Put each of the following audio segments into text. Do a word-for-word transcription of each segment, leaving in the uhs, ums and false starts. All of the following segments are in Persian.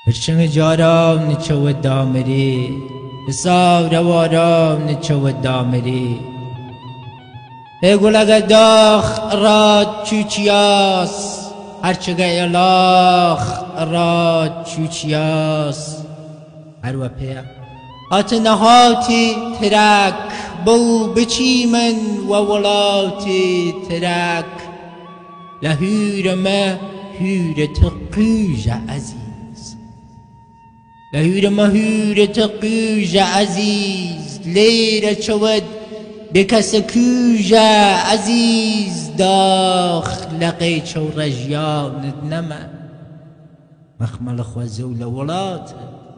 برشنگ جارام نچو دامری حساب روارام نچو دامری بگولگ داخ راد چوچیاس هرچگه الاخ راد چوچیاس هر وپیا هات نهاتی ترک بو بچیمن و ولاتی ترک لهور ما هور تقوج عزیز لهور ما هور تقوج عزیز لیر چود بکس کوج عزیز داخ لقی چو رجیان نما مخمل خوزول ولات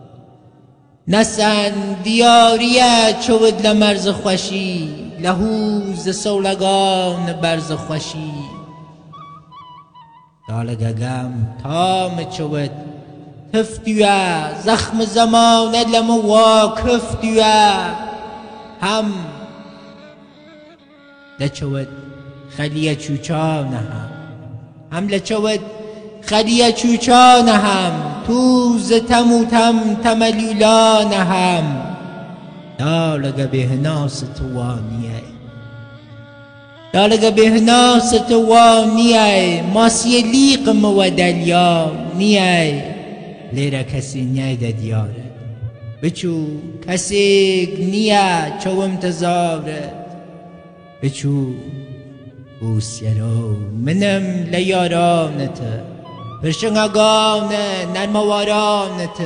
نسن دیاریه چود لمرز خوشی لهوز سولگان برز خوشی دالگگم تام چود تفتوه زخم زمان لمواکفتوه هم لچود خلیه چوچان هم هم لچود خلیه چوچان هم توز تموتم تملیلان هم دالگ بهناس توانیه دالگ بهناس توانیه ماسی لیق مودلیا نیه لیره کسی نیده دیاره بچو کسی نیه چو امتزاره بچو بوسیرو منم لیارانته پرشنگانه نرموارانته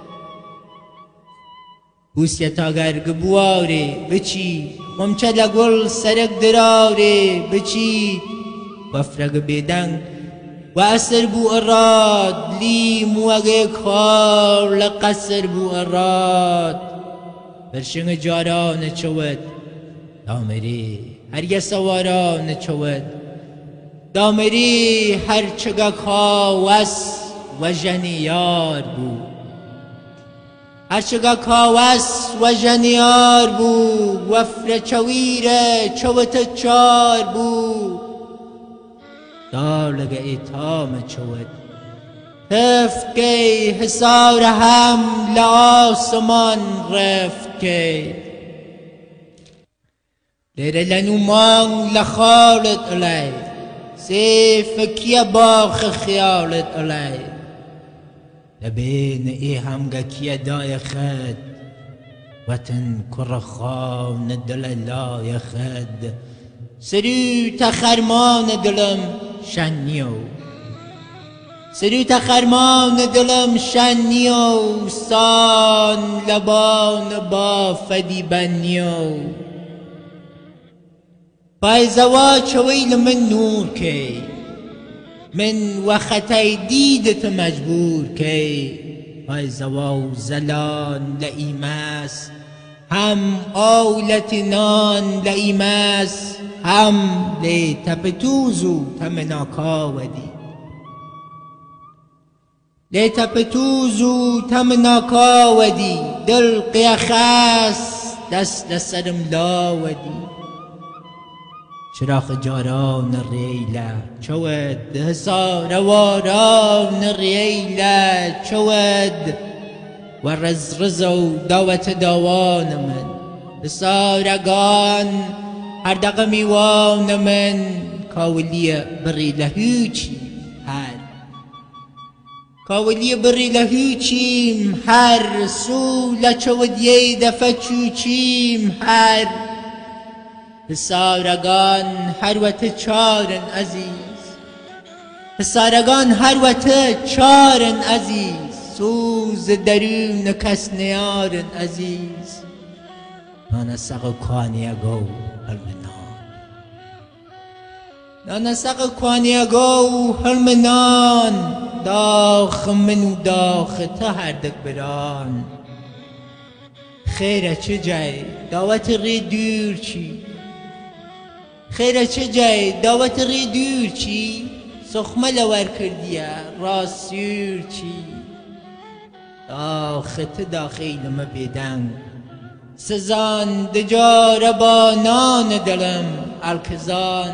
بوسیت اگر گبواری بچی ممچه لگل سرک دراری بچی وفرق بیدنگ و اثر بو اراد لی موگه کار لقصر بو اراد پرشنگ جاران چود دامری هر یه سواران چود دامری هر چگه کاوس و جنیار بود هر چگه کاوس و جنیار بود وفر چویره چوت چار بود دالگ ایتام چود تفت که حسار هم لآسمان رفت که لیره لنومان لخالت علی سیف کیا باخ خیالت علی لبین ای همگه کیا دای خد وطن کرخان دل لای خد سرو تخرمان دلم شنیو سرو تخرمان دلم شنیو سان لبان با فدی بنیو پای زوا چویل من نور کی من وقتی دیدت مجبور کی پای زوا زلان لئیمس هم آولت نان لئیمس هم لی تپتوزو تمناکاودی لی تپتوزو تمناکاودی دل قیخس دست دسترم لاودی چراغ جاران ریله چود حسار واران ریله چود و رز رزو داوت داوان من حسارگان هر دقه میوان من کاولی بری لهوچی هر کاولی بری لهوچیم هر سو لچود یه دفع چوچیم هر حسارگان هر وقت چارن عزیز حسارگان هر وقت چارن عزیز سوز درون کس نیارن عزیز نانا سق کوانیگو هلمنان نانا سق کوانیگو هلمنان داخ منو داخ تا هر دک بران خیره چه جای دعوت ری دور چی خیره چه جای دعوت ری دور چی سخمه لور کردیه راسور چی داخت داخل ما بیدن سزان دجار بانان دلم الکزان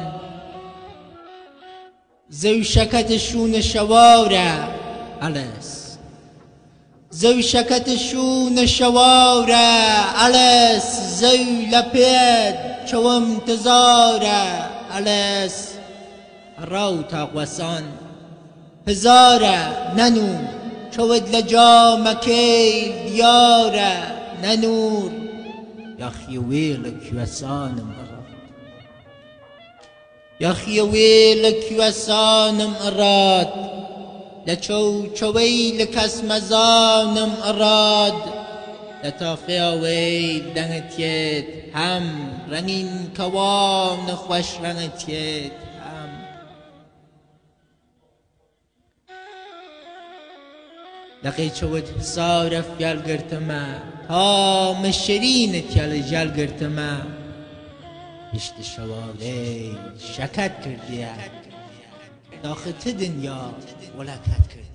زو شکت شون شواره الس زەوی شەکەتە شوونە شەوارە ئەلەس زەوی لە پێت چەوەم تزارە ئەلەس ڕاو تاقوەسان هزارە نەنوور چەوت لە جامەکەی دیارە نەنوور یاخیە وێ لە کوێسانم ئەڕات یاخیە وێ لە کوێسانم ئەڕات لە چەو چەوەی لە کەسمەزانم ئەڕاد لە تاقیاوەی دەنگتێت هەم ڕەنین کەوانە خۆش ڕەنگتێت هەم لەقەی چەوت سارە فیالگرتمە تا مەشەرینت یا لە ژالگرتمە هشتە شەواڵەی شەکەت کردیە داخە ت دنیا وڵاتات کرد